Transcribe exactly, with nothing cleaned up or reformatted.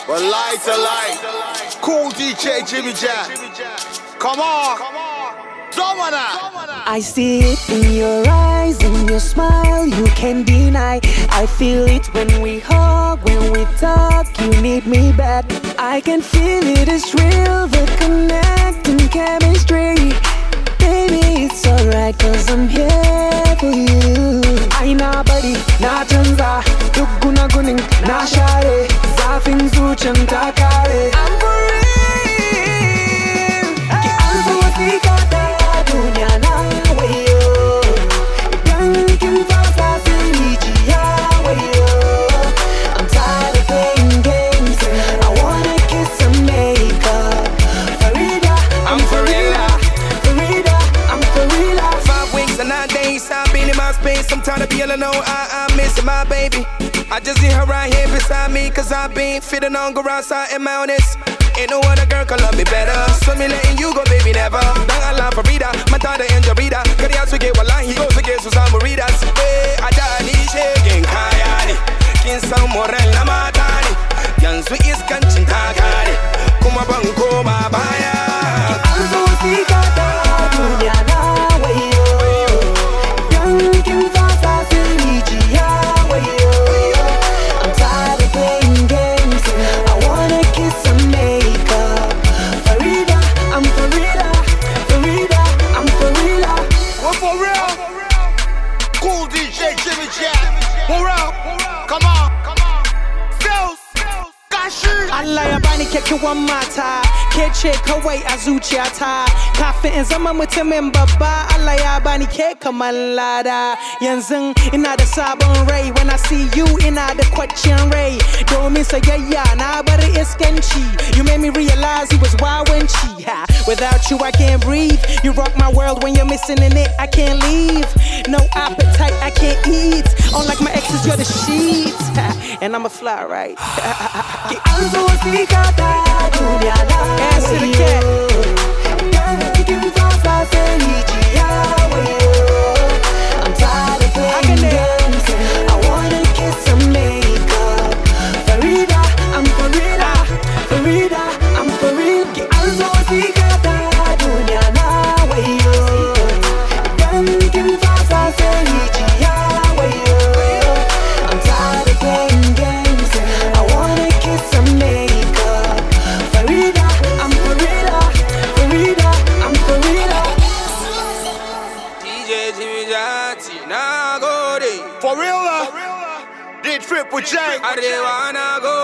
Well, light to light. Cool D J Jimmy Jack. Come on. Domina. I see it in your eyes, in your smile, you can't deny. I feel it when we hug, when we talk, you need me back. I can feel it, it's real, the connecting chemistry. Baby, it's alright, cause I'm here for you. I na bari, na canza, duk gunagunin, na share, zafin zuciyan ta kare. I'm for real, ki an so wasiƙa ta duniya na wayo. Idan kin fasa sai rijiya wayo. I'm tired of playing games, I wanna kiss and make up. Farida, I'm for real. Nine days I've been in my space. I'm tired of being alone. I, I'm missing my baby. I just need her right here beside me, cause I've been fitting on go outside and mountains. Ain't no other girl can love me better. So me letting you go, baby, never. Dang Allah for Rita, my daughter and Jarida. Kariya suke wallahi go suke su samu readers. Hey, a da ni shegin kaya ne, kin san moral na mata ne. Yanzu iskancin ta kare, kuma ban koma baya. An so wasiƙa ta duniya na wayo. Allah ya bani kyakkyawan mata, ke ce kawai a zuciyata. Kafin in zama mutumin babba, Allah ya bani ke kamar lada. Yanzu ina da sabon rai, when I see you ina da kwacciyar rai. Domin sayayya na bar iskanci, you made me realize it was wawanci. Ha. Without you I can't breathe, you rock my world, when you're missing in it I can't leave. No appetite, I can't eat, unlike my exes you're the sheets. Ha. And I'm a fly, right? Answer the cat. I'm tired of playing games, I wanna kiss and make up. Farida, I'm Farida, Farida, I'm Farida. Ki an so wasiƙa ta duniya na wayo. Idan kin fasa sai rijiya wayo. I'm tired of playing games, I wanna kiss and make up. Farida, I'm Farida, Farida, I'm Farida. D J Jimmy Jati, na go de. For real, uh, did Triple J. I dey wanna go